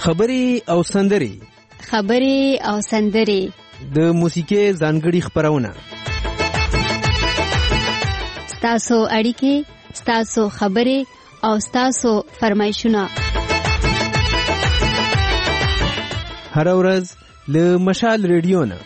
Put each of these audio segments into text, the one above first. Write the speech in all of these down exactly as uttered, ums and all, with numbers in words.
خبرې او سندرې خبرې او سندرې د موسیقۍ ځانګړي خبرونه ستاسو اړیکې ستاسو خبرې او ستاسو فرمایشونه هر ورځ له مشال ریډیو نه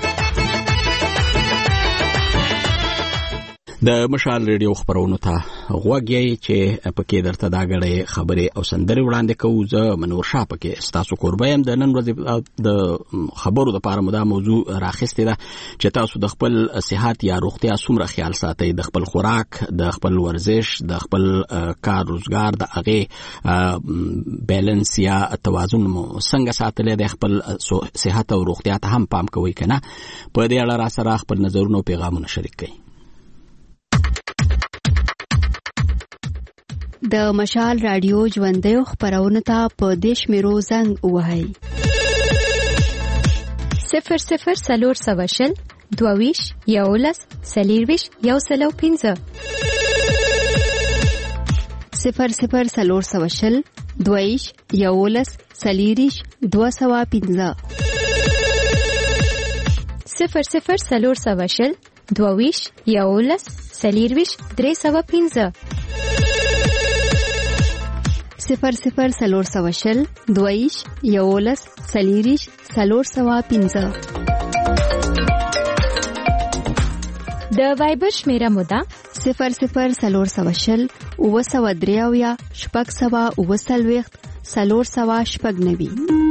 د مشال ریډیو خبرونو ته غوږ یې چې پکې درته دا غړې خبرې او سندرې وړاندې کوو. زه منور شاه پکې ستاسو کوربه یم. د نن ورځې د خبرو دپاره مو دا موضوع راخیستې ده چې تاسو د خپل صحت یا روغتیا څومره خیال ساتئ، د خپل خوراک، د خپل ورزش، د خپل کار روزګار، د هغې بیلنس یا توازن مو څنګه ساتلی دی، خپل صحت او روغتیا ته هم پام کوئ که نه. په دې اړه را سره خپل نظرونه او پیغامونه شریک کړئ. د مشال رادیو ژوندیو خبرونه ته په دې شمیرو زنګ ووهئ: صفر صفر څلور سوه شل دوه ویشت یولس څلېرویشت یو سل او پنځه صفر صفر څلور سوه شل دوه ویشت یولس څلېرویشت دوه سوه پنځه صفر صفر څلور سوه شل دوه ویشت یولس څلېرویشت درې سوه پنځه صفر صفر څلور سوه شل دوه ویشت یولس څلېرویشت څلور سوه پنځه د وایبر شمیره مو ده صفر صفر څلور سوه شل اوه سوه درې اویا شپږ سوه اوه څلوېښت څلور سوه شپږ نوي.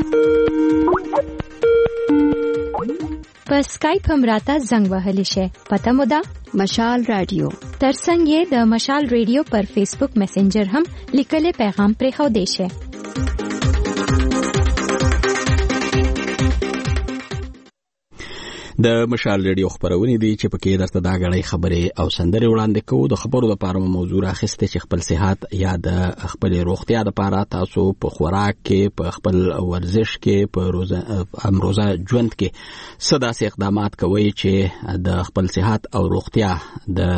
په سکایپ هم راته زنګ وهلی شئ. پته مو ده مشال رادیو. ترڅنګ یې د مشال ریډیو پر فیسبوک میسنجر هم لیکلي پیغام پرېښودی شئ. د مشال ریډیو خبرونه دي چې پکې درته دا غړې خبرې او سندرې وړاندې کوو. د خبرو لپاره موضوع راخسته چې خپل صحت یا د خپل روغتیا لپاره تاسو په خوراک کې، په خپل ورزش کې، په روزه امروزه ژوند کې څه داسې اقدامات کوئ چې د خپل صحت او روغتیا د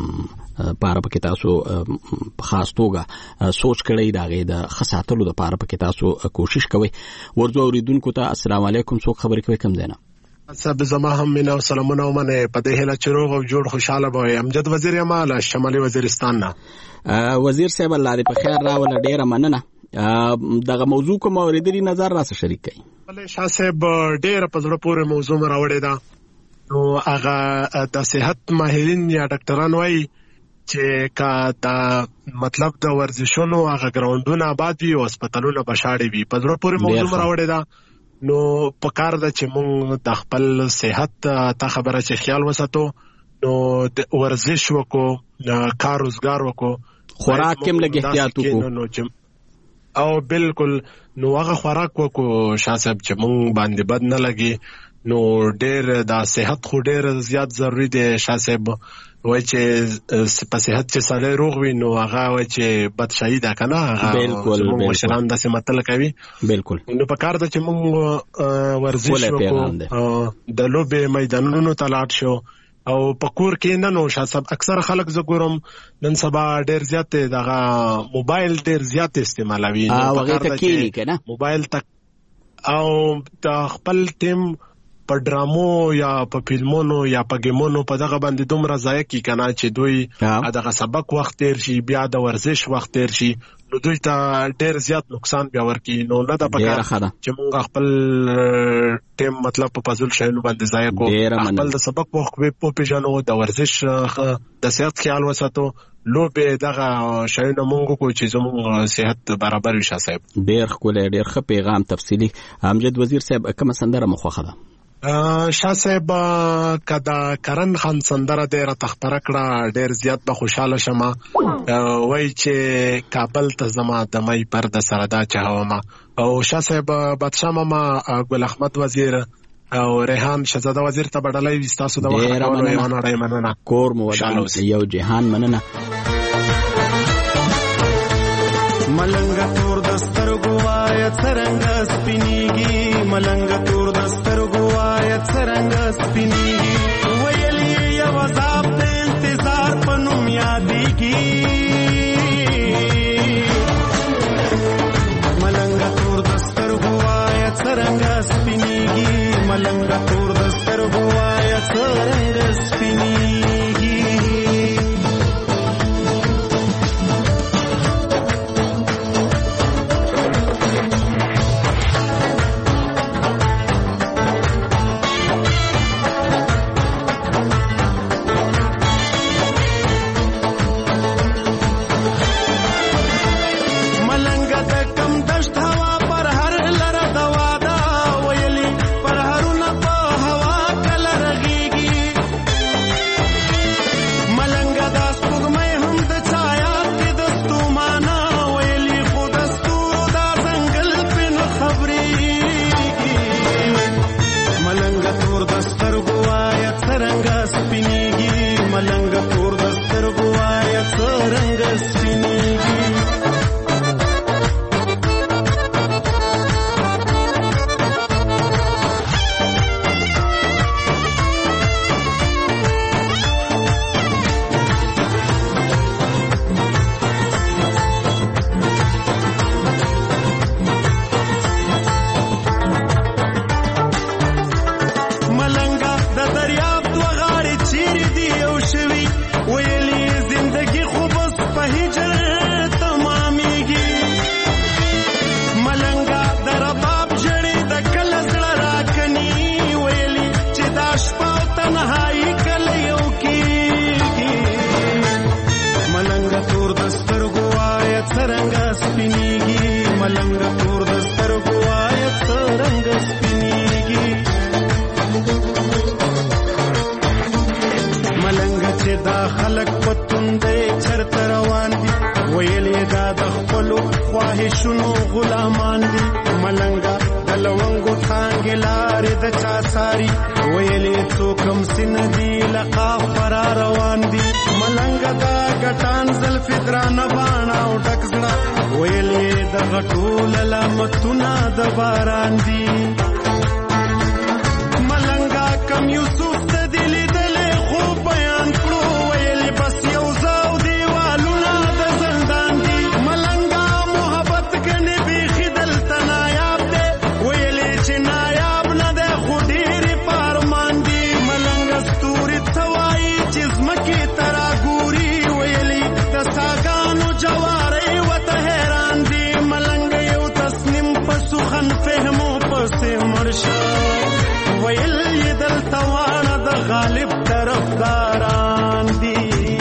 پاره پکې تاسو په خاص توګه سوچ کړئ، د هغې د ښه ساتلو دپاره پکې تاسو کوشش کوئ. ورځو اورېدونکو ته السلام علیکم. څوک خبرې کوي کوم ځای نه؟ صاحب زما هم مینا او سلامونه ومنه. په دې هیله چې روغ او جوړ خوشاله به وي. امجد وزیر یم له شمالي وزیرستان نه. وزیر صاحب الله دې په خیر راوله، ډېره مننه. دغه موضوع کوم اورېدلي نظر راسه شریک کړئ. بلې شاه صاحب ډېره په زړه پورې موضوع مې راوړې ده. نو هغه د صحت ماهرین یا ډاکټران وایي چې که د مطلب د ورزشونو هغه ګراوندونه آباد وي او هسپتالونه به شاړې وي. په زړه پورې موضوع مې راوړې ده. نو په کار ده چې موږ د خپل صحت ته خبره چې خیال وساتو، نو د ورزش وکړو، کار روزګار وکړو، خوراک کې هم لږ احتیاط وکړو او بالکل نو هغه خوراک وکړو شاه صاحب چې موږ باندې بد نه لګي. نو ډېر د صحت خو ډېر زیات ضروري دی شاه صاحب. وای چې په صحت چې سړی روغ وي نو هغه وای چې بدشاهي ده که نه، هغه مشران داسې متل کوي. بالکل نو په کار ده چې موږ ورزش وکړو، د لوبې میدانونو ته لاړ شو او په کور کې نه. نو شاه صاحب اکثر خلک زه ګورم نن سبا ډېر زیات دغه موبایل ډېر زیات استعمالوي. هغې ته کښېني که نه موبایل ته او د خپل ټیم په ډرامو یا په فلمونو یا په گیمونو په دغه باندې دومره ضایع کی کنه چې دوی دغه سبق وخت تیر شي، بیا د ورزش وخت تیر شي، نو دوی ته ډېر زیات نقصان بیا ورکی. نو نه د پکار چې موږ خپل ټیم مطلب په فضل شایلو باندې ضایع کو، خپل د سبق وخت په پیژنو، د ورزش د صحت خیال وساتو، لوبې دغه شایونه موږ کو چې زموږ صحت برابر وي. شاه صاحب ډېر ښکلی، ډېر ښه پیغام تفصیلي. امجد وزیر صاحب کومه سندره مو خوښه ده؟ شاه صاحب که د کرن خان سندره دی راته خپره کړه ډېر زیات به خوشحاله شمه. وایي چې کابل ته زما د می پر د سره دا چاهومه. او شاه صاحب بادشاه ماما ګل احمد وزیر او ریحان شهزاده وزیر ته بدلای وي. ستاسو د وخت راکولو یو نړۍ مننه. کور مو ودان یو جهان مننه. ملنګ تور دستر ګوایت څرنګه سپینیږي، ملنګ تور دستر ګوایت څرنګه سپینیږي، ویلی یو عذاب ته انتظار پنوم یادېږي. ملنګ تور دستر سپینیږي ملنګ تور د سترګو وایا څرنګه سپینیږي شنو غلامان دي ملنګا د لونګو څنګه لارې د چا ساري ویلې څوکم سن دي لقا فرار روان دي ملنګا دا ګټان زل فدران باڼه او ټکزړه ویلې د غټول لامتونه د باران دي ملنګا کم یوسف د دل دل خو بیان کړو ویلې بس یو زاو دیوالونه د زندان دي ملنګا محبت کني به خدل تنایاب دي ویلې چې نایاب نه ده خو ډېر پارمان دي ملنګا ستوري توای چې زمکه ترا ګوري ویلې د ساګانو جواري وته حیران دي ملنګا یو تسنیم پسو خن فهمو پسې مرشا ویل دل توانه د غالب طرفداران دي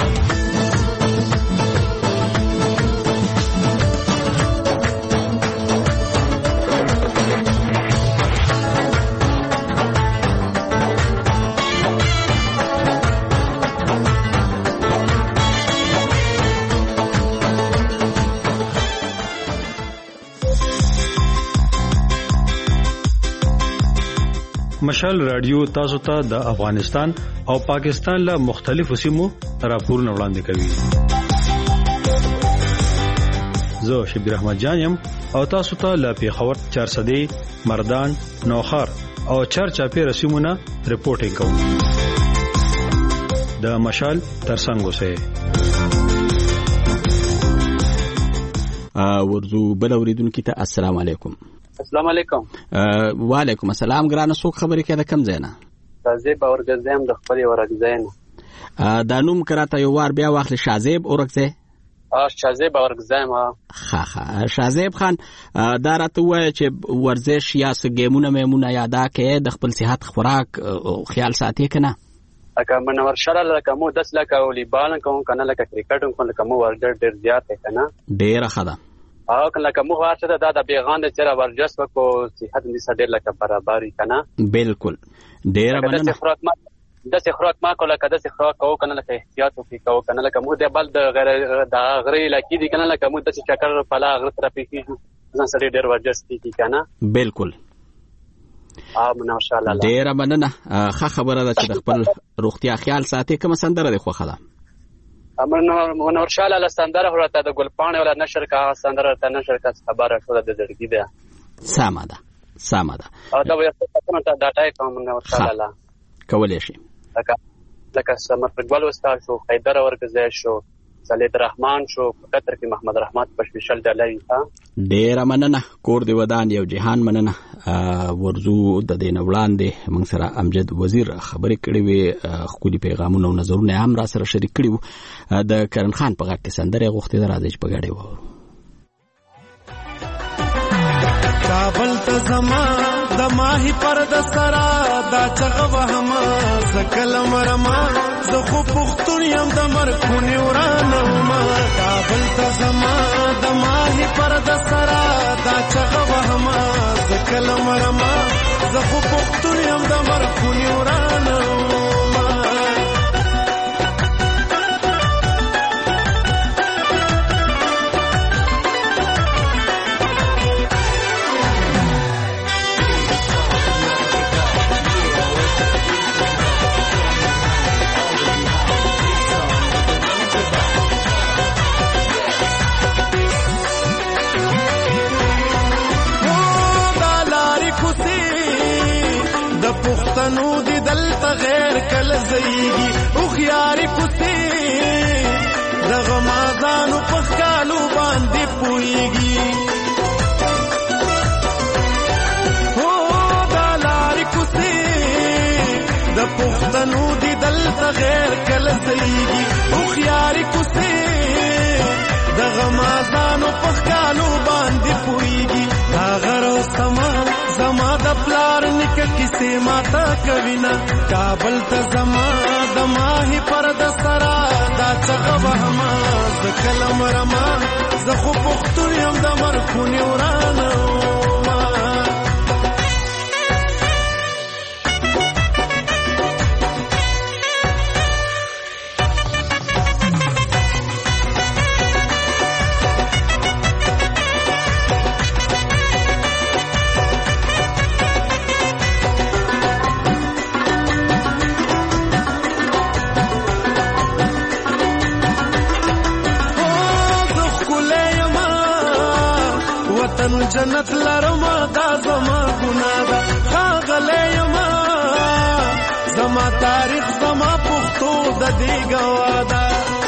مشال رادیو تاسو ته د افغانستان او پاکستان له مختلفو سیمو راپورونه وړاندې کوي. زه شبیر احمد جان یم او تاسو ته له پیښور چارسدې مردان نوخار او چارچاپې رسیمونه رپورټینګ کوم. د مشال ترڅنګ اوسئ. ورزو بل اوریدونکو ته السلام علیکم. السلام علیکم. وعلیکم السلام. ګرانه څوک خبرې کوي د کم ځای نه؟ شازیب اورګزیم د خپل ورګزای نه. دا نوم کراته یو وار بیا واخلې شازیب اورګزای؟ اه شازیب اورګزای ما. ها ها شازیب خان دا راته وایي چې ورزش یا څه ګیمونه میمونه یادا کې د خپل صحت خوراک خیال ساتي کنه؟ اګه منور شړل لکه مو دس لکه والیبال کوم کنه لکه کرکټ کوم لکه مو ورزش ډیر زیات کنه. ډیر ښه ده. او کله کوم وخت ته دا د بیغان د چر ورجس کو صحت دې سره لکه برابرۍ کنه. بالکل ډیر مننه. د خوراک ما د خوراک ما کوله کده د خوراک کو کنه لکه احتیاط وکي کو کنه لکه مو د بل د غیر د غری لکې دي کنه لکه مو د چکر په لا غره تر پیږي ځان سره ډیر ورجس کیږي کنه. بالکل. اه ماشاءالله. ډیر مننه. ښه خبره ده چې د خپل روغتیا خیال ساتي. کوم سندره دی خوخه ده؟ امر منور شاله له سندره ورته د ګلپاڼه ولا نشر کا سندره ته نشر کا خبره ټول د زړګي ده. سمه ده سمه ده. او دا یو څه ته ډاټای کوم منور شاله کولای شي. لکه لکه سمر فوټبال وستا شو حیدر ورګزای شو صالح الرحمن شو په قطر کې محمد رحمت پشپشل ډالۍ ها ډیر مننه کور دی ودان یو جهان مننه ورزو د دین وړاندې موږ سره امجد وزیر خبرې کړې وي خولي پیغامونه او نظرونه هم را سره شریک کړي وو د کرن خان په غږ کې سندره غوښتي راځي په غاړه وو کابل ته زما د ماهی پر د سرا دا چغه وهما زکل مرما زه خو پختون یم د مرخونی ورانه ما کابل ته زما د ماهی پر د سرا دا چغه وهما زکل مرما زه خو پختون یم د مرخونی ورانه پښتنو دي دلته غیر کله زېږي او خياري کوسي د غمازانو په کالو باندې پويږي او د لاري کوسي د پښتنو دي دلته غیر کله زېږي او خياري کوسي د غمازانو په کالو باندې پويږي دا غرو سما زما د پلار نک کیسه ماتا کوینا کابل ته زما د ماهی پر د سرا دا چغه وهما ز کلم رما ز خو پختون یم د مرخونی ورانه جنت لرما دا زما ګناه ده خاغله یما زما تاریخ زما پښتو د دې گواده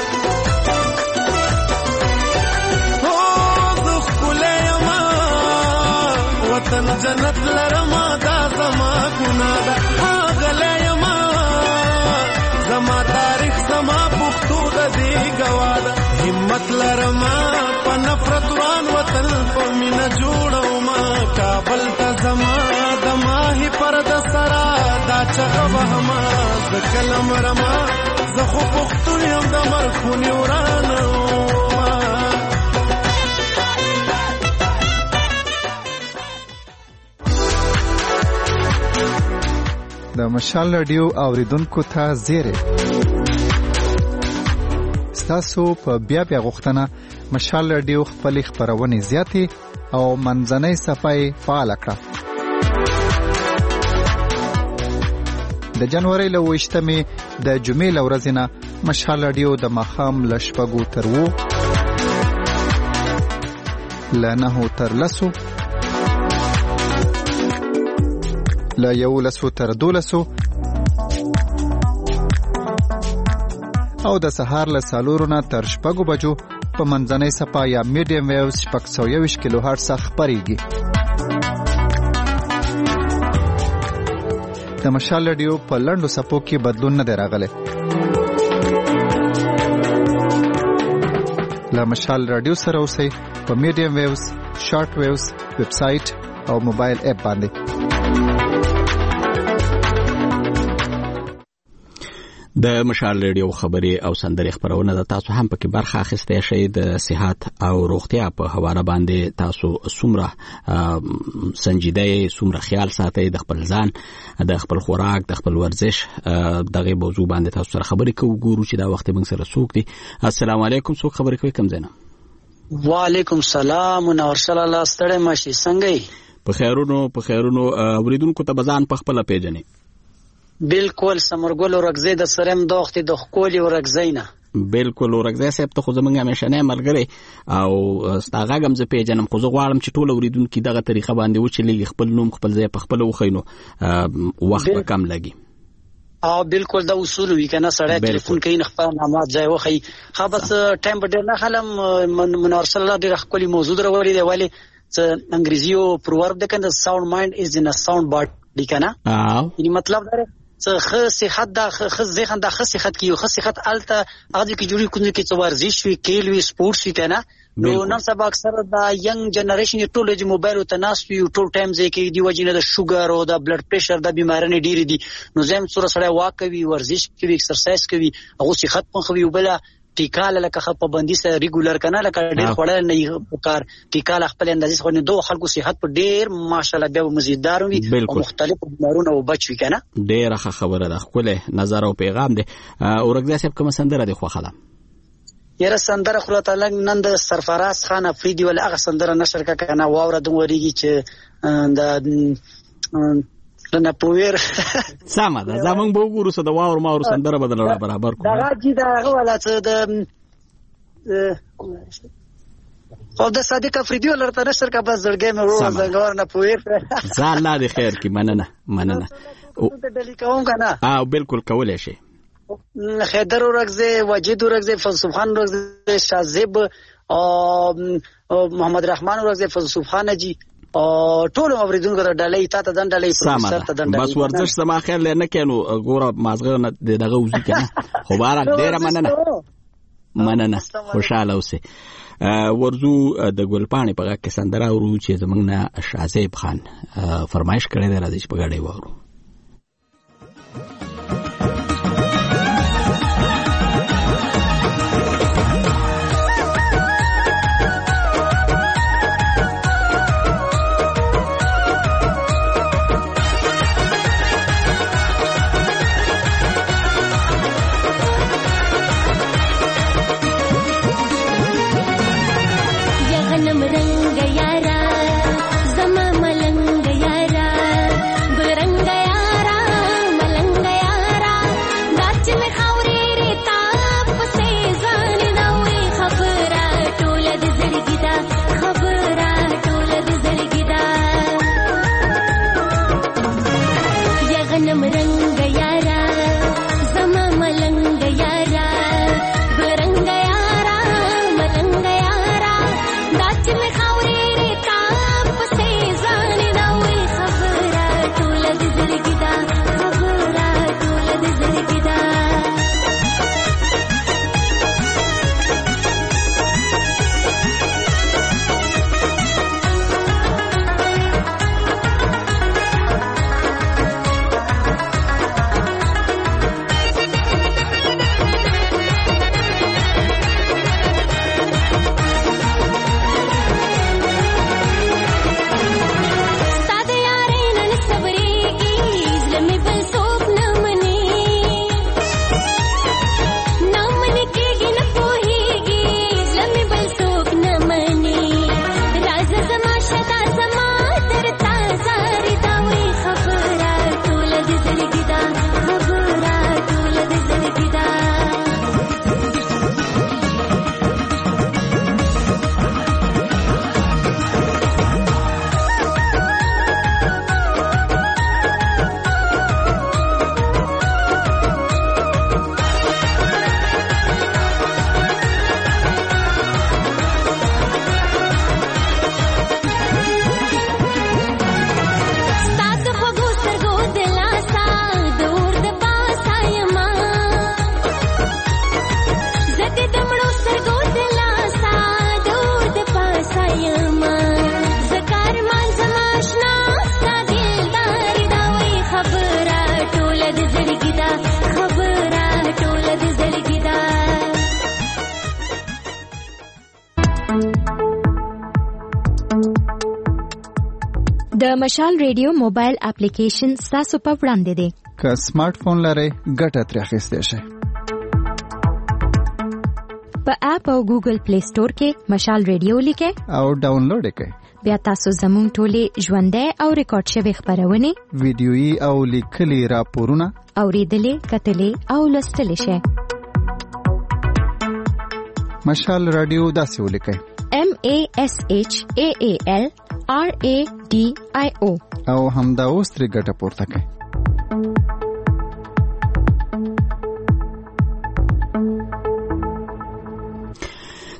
او د خپله یما وطن جنت لرما دا زما ګناه ده خاغله یما زما تاریخ زما پښتو د دې گواده همت لرما په نفرت وان وطن په مینا جوړو ما کابل ته زما د ماهی پر د سرا دا چغه وهما ز کلم رما زه خو پختون یم د مرخونی ورانه د مشال رادیو اوریدونکو ته زیره تاسو په بیا بیا غوښتنه مشال رادیو خپل خبرونه زیاتې او منځنۍ صفای فعال کړه د جنوري له وشتمې د جمعې لورځنه مشال رادیو د مخام لشپګو تر وو لنه تر لسو لا یو لسو تر دولسو او د سهار له سالورونه تر شپږو بجو په منځنۍ صفا یا میډیم ویوز شپږ سوه یوویشت کیلو هرټز خپرېږي د مشال رادیو په لنډو صفو کې بدلون نه دی راغلی له مشال رادیو سره اوسئ په میډیم ویوز شارټ ویوز ویب سایټ او موبایل اپ باندې د مشال رادیو خبري او سندري خبرونه د تاسو هم پکې برخه اخیستئ شئ د صحت او روغتیا په حواله باندې تاسو څومره سنجیده څومره خیال ساتئ د خپل ځان د خپل خوراک د خپل ورزش دغه موضوع باندې تاسو سره خبرې کوو ګورو چې دا وخت موږ سره څوک دي السلام علیکم څوک خبرې کوي کوم ځای نه وعلیکم السلام ونورسل الله ستړی ماشي څنګه په خیرونو په خیرونو اوریدونکو ته بزان په خپل پیژنې بالکل سمرګل ورغزې د سرم دوختي د خولي ورغزینا بالکل ورغزې سپ ته خو زمونږ همیشه نه ملګری او ستاغه غم ز پیژنم خو زه غواړم چې ټول اوریدونکو دغه طریقه باندې و چې خپل نوم خپل ځای په خپل وخینو وخت کم لګي او بالکل دا اصول وی کنه سړی ټلیفون کوي نه خپل نامات ځای وخی خو بس ټایم په ډیر نه خلم منور صلی الله ډیر خپل موضوع درولې دی ولی څه انګریزیو پروورب د کنه ساوند مایند از ان ا ساوند باډي کنه یعنی مطلب دا څه خ صحت دا خ ذهن دا خ صحت کیو خ صحت الته هغه کی جوړی کوم کی څو ورزش وی کېل وی سپورتس وی کنه نو نن سبا اکثر دا ینګ جنریشن ټول د موبایل ته ناس وی ټول ټایم ځکه کې دی وجنه د شوګر او د بلډ پريشر د بیمارانه ډیری دي نو زم سره سره واک کوي ورزش کوي ایکسرسایز کوي هغه صحت په خوي وبله ټیکاله لکه خپ پابندي سره ریګولر کنه لکه ډیر خړل نه کار ټیکاله خپل اندازې خو نه دوه خلکو صحت په ډیر ماشاءالله بیا مزیدار وي او مختلف بیمارونه او بچوي کنه ډیر ښه خبره ده خپل نظر او پیغام دی اورګدا صاحب کوم سندره دی خو خلا یره سندره خو تعالی نن د سرفراز خان افریدي ول هغه سندره نشر کا کنه واوره د وریږي چې د نه پویر سما ده زمون به وګورو څه د واور ما ور سندره بدل برابر کو دا جی دا غواړه چې د او د صادق افریدي ولرته نشر کا بس زړګې مې ورو زنګور نه پویر ځا الله دې خیر کی مننه مننه او ته دلی کوم کنه اه بالکل کولای شي خیدر ورغزه واجد ورغزه فلسفه خان ورغزه شازب او محمد رحمان ورغزه فلسفه خان جی او ټول اوریدونکو ته ډالۍ تا ته دن ډالۍ پروفیسور ته دن ډالۍ بس ورزش سما خیر لنه کینو ګوره مازغه نه دغه وځي کنه خو بار ډیر مننه مننه خوشاله اوسه ورزو د ګلپانی په کې سندره ورو چې زمنګ نه شازب خان فرمایش کړی دی راځي په غاړې وورو د مشال ریډیو موبایل اپلیکیشن تاسو په وړاندې دی که سمارټ فون لرئ ګټه ترې اخیستی شئ په اپ او ګوګل پلی سٹور کې مشال ریډیو لیکئ او ډاونلوډ یې کړئ بیا تاسو زموږ ټولې ژوندۍ او ریکارډ شوي خبرونه ویډیويي او لیکلي راپورونه اوریدلې کتلې او لوستلې شئ مشال رادیو داسې ولیکئ M A S H A A L R A D I O او همدا اوس ترې ګټه پورته کړئ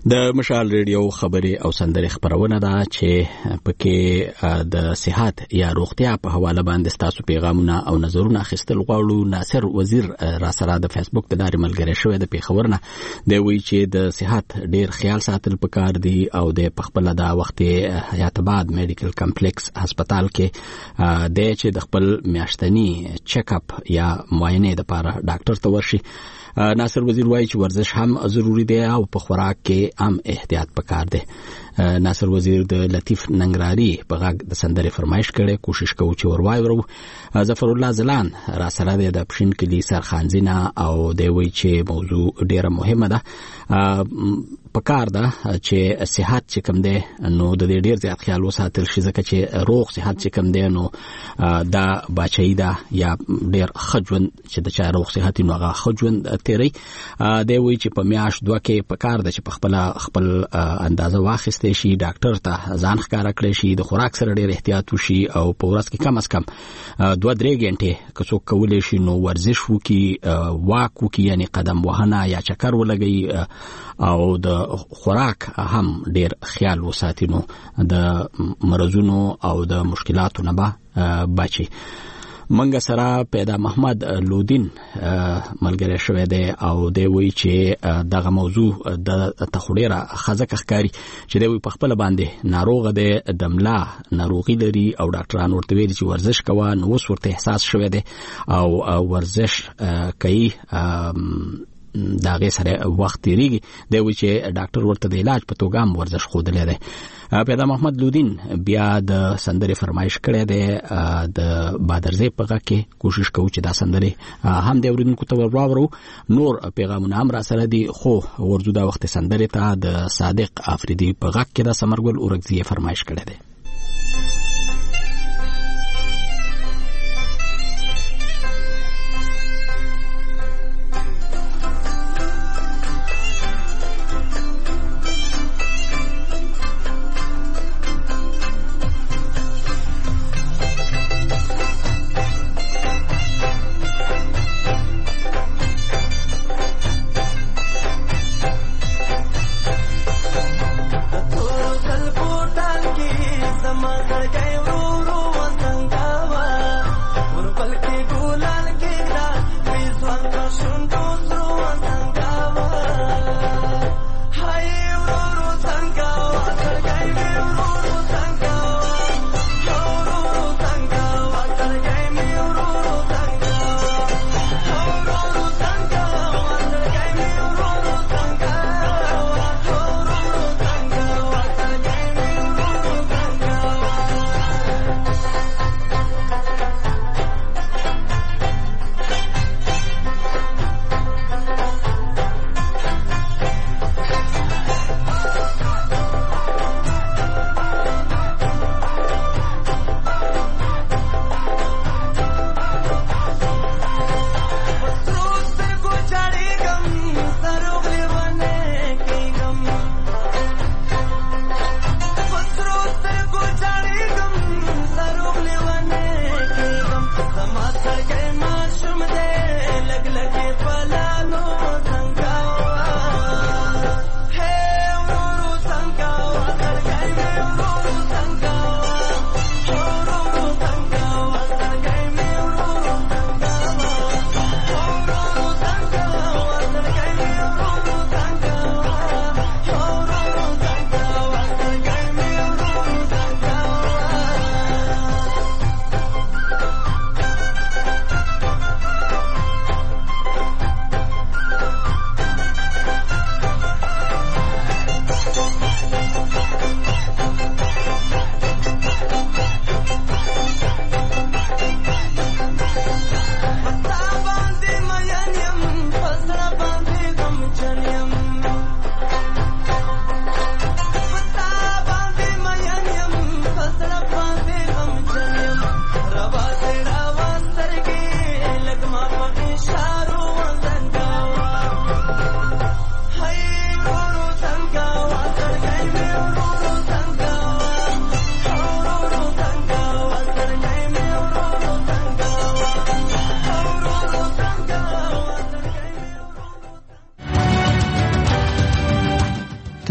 د مشال ریډیو خبرې او سندرې خبرونه ده چې پکې د صحت یا روغتیا په حواله باندې تاسو پیغامونه او نظرونه اخیستل غواړو. ناصر وزیر را سره د فیسبوک د لارې ملګری شوی د پیښور نه دی، وایي چې د صحت ډیر خیال ساتل پکار دي او د خپل د وخت حیات آباد میډیکل کمپلیکس هسپتال کې د چې د خپل میاشتنی چیک اپ یا معاینه لپاره ډاکټر ته ورشي. ناصر وزیر وایي چې ورزش هم ضروری دی او په خوراک کې هم احتیاط پکار دی. ناصر وزیر د لطیف ننګرهاري په غږ د سندرې فرمایش کړي، کوشش کوو چې ورواي ورو. ظفر الله زلان را سره د پښین کلی سرخانزینا او دی وایي چې موضوع ډیره مهمه ده. پکار ده چې صحت چې کوم دی نو د دې ډیر زیات خیال وساتل شي، ځکه چې روغ صحت چې کوم دی نو دا بچی ده یا ډیر خجون چې د چا روغ صحت نو هغه خجون تیری. دی وایي چې په میاش دوه کې پکار ده چې په خپل خپل اندازه واخیستې شي، ډاکټر ته ځان ښکارا کړی شي، د خوراک سره ډیر احتیاط وشي او په ورځ کې کم از کم دوه درې غنټې که څوک کولی شي نو ورزش وکړي، واک وکړي، یعنی قدم وهنه یا چکر ولګي او د خوراک هم ډیر خیال وساتي نو د مرزونو او د مشکلاتو نه به بچي. منګه سره پیدا محمد لودین ملګری شوی دی او دی وایي چې دغه موضوع د تخوډیره خزک ښکاری چې دی په خپل باندې ناروغه دی، د ملا ناروغي لري او ډاکټران ورته ویلي چې ورزش کوه، نو اوس ورته احساس شوی دی او ورزش کوي، دا غي سره وخت تیریږي. دی وایي چې ډاکټر ورته د علاج په توګه هم ورزش ښودلی دی. پیدا محمد لودین بیا د سندرې فرمایش کړی دی د بادرزی په غږ کې. کوشش کوو چې دا سندرې هم د اوریدونکو ته ورواورو. نور پیغامونه هم را سره دي، خو ورځو دا وخت سندرې ته د صادق افریدي په غږ کې د سمرګل اورګزی فرمایش کړی دی. Total Bhutan ki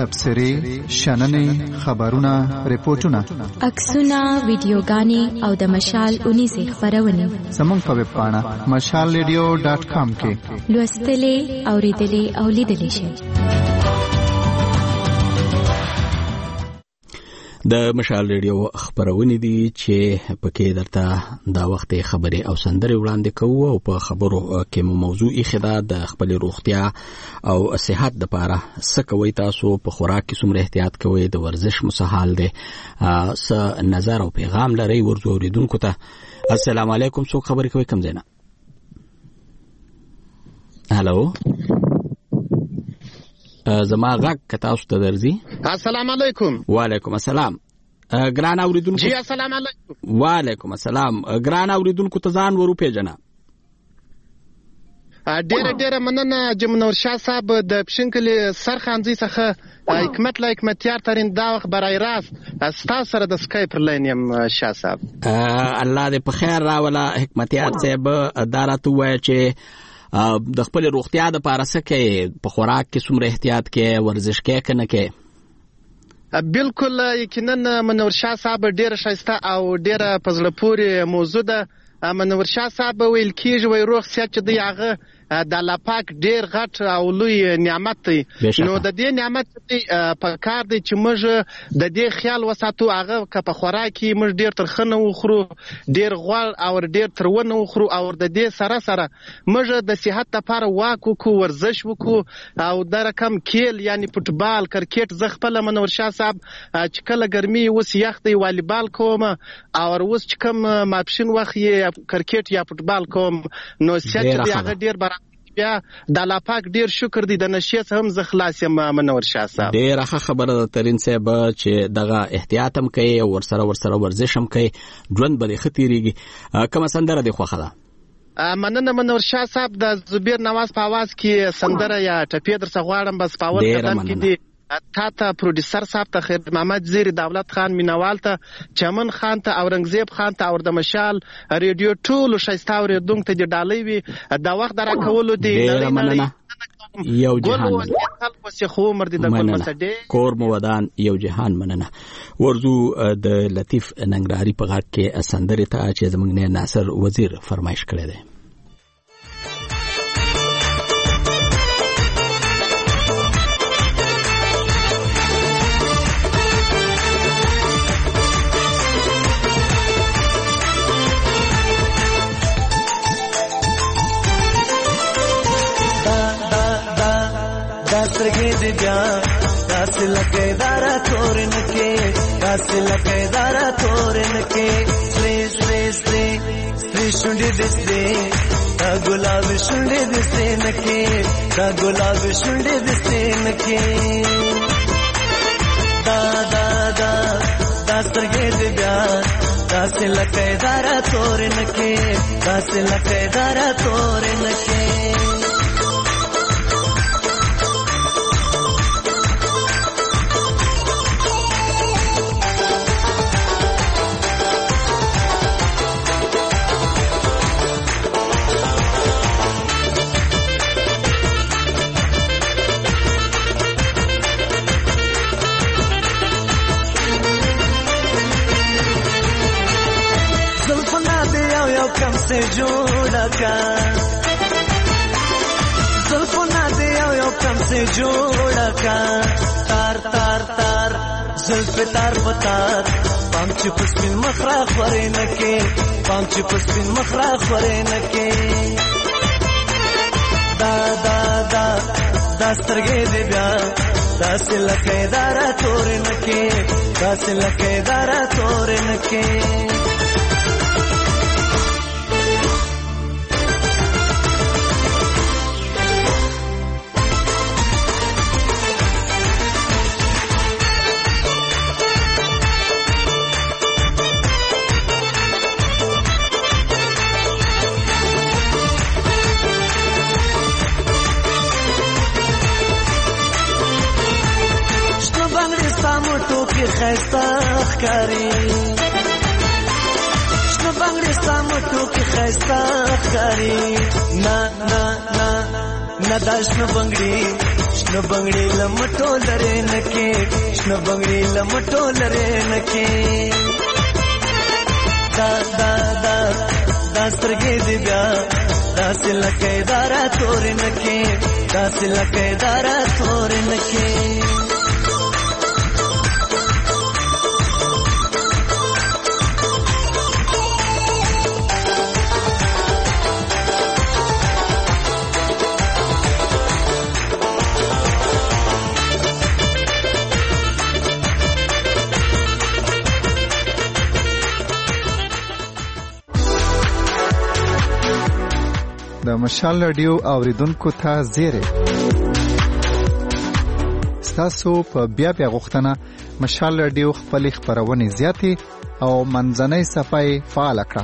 تبصرې شننې خبرونه ریپورتونه عکسونه ویډیوګانې او د مشال اونیزې خبرونه زموږ په ویب پاڼه مشال ریډیو ډاټ کام کې لوستلې اوریدلې او لیدلې شئ. د مشال ریډیو خبرونه دي چې پکې درته دا وخت خبرې او سندرې وړاندې کوو او په خبرو کې موضوع اخدا د خپل روغتیا او صحت لپاره څه کوي، تاسو په خوراک کې څومره احتیاط کوئ، د ورزش مسحال دی، څه نظر او پیغام لري ورزو اوریدونکو ته. السلام علیکم، څوک خبرې کوي کوم ځای نه؟ هالو زما غږ کتا اوس ته درځي؟ السلام علیکم. وعلیکم السلام. ګران اوریدونکو جی السلام علیکم. وعلیکم السلام. ګران اوریدونکو ته ځان ورو پیژنه. ډیره ډیره مننه جمنور شاه صاحب د پښنکلي سرخانځي څخه حکمت لا حکمتیار ترين دا وخت برای راست تاسو سره د سکایپ لاین یم شاه صاحب. الله دې په خیر راولا حکمتیار صاحب. دارته وای چې د خپل روغتیا د لپاره څه کوي، په خوراک کې څومره احتیاط کوي، ورزش کوي کنه کوي؟ بالکل یقینا منور شاه صاحب ډیره شایسته او ډیره پزړه پورې موضوع ده. منور شاه صاحب ویل کیږي وای روغ صحت چې دی هغه د الله پاک ډیر غټ او لوی نعمت دی، نو د دې نعمت په کار دی چې موږ د دې خیال وساتو. هغه که په خوراک کې موږ ډیر ترخنه وخورو، ډیر غوړ او ډیر ترونه وخورو، او د دې سره سره موږ د صحت لپاره واک وکړو، ورزش وکړو، او د رقم کېل یعنی فوټبال کرکټ. زه خپل منور شاه صاحب چې کله ګرمي اوس یخ دی والیبال کوم، او اوس چې کوم ماپښین وخت یې کرکټ یا فوټبال کوم، نو صحت دی هغه ډیر برابر. بیا د الله پاک ډیر شکر دی، د نشې هم زه خلاص یم منور شاه صاحب. ډیره ښه خبره ده ترين صاحب چې دغه احتیاط هم کوي او ورسره ورسره ورزش هم کوي، ژوند به ختیریږي. کومه سندره دی خوښه ده؟ مننه منور شاه صاحب. د زبیر نواز په आवाज کې سندره یا ټپې درڅ غواړم بس پاول قدم کې دی. تا ته پروډوسر صاحب ته خیر محمد زیری، دولت خان مینوال ته، چمن خان ته، اورنګزیب خان ته، او د مشال ریډیو ټول شایسته اوریدونکو ته د ډالۍ وي دا وخت درا کولو دی. ډیره مننه. یو جهان کور مو ودان یو جهان مننه. ورزو د لطیف ننګرهاري په غاټ کې سندره ته چې زمونږ نه ناصر وزیر فرمایش کړی دی. سترګې دې بیا داسې لکه دارا تورن کې، داسې لکه دارا تورن کې، سرې سرې سرې سرې شونډې دې سرې دا ګلاب شونډې دې سرې نکې، دا ګلاب شونډې دې سرې نکې، دا دا دا دا سترګې دې بیا داسې لکه دارا تورن کې، داسې لکه دارا تورن کې. से जोड़ा का जुल्फना दे यो कम से जोड़ा का तार तार तार जुल्फ तार पतार पांच पुस्पिन मखरा खरे नके पांच पुस्पिन मखरा खरे नके दा दा दा दस्तरगे दे ब्या दास लके दारा तोरे नके दास लके दारा तोरे नके. خیستا خکاری شنو بنگلی سامتو کی خیستا خکاری نا نا نا نا دا شنو بنگلی شنو بنگړي لمټو لري نکي شنو بنگړي لمټو لري نکي دا دا دا دا سترګې دی بیا دا سلکې دارا تور نکي دا سلکې دارا تور نکي د مشال رادیو اوریدونکو ته زیری ستاسو په بیا بیا غوښتنه مشال رادیو خپل خبرونه زیاتې او منځنۍ صفحه فعال کړه.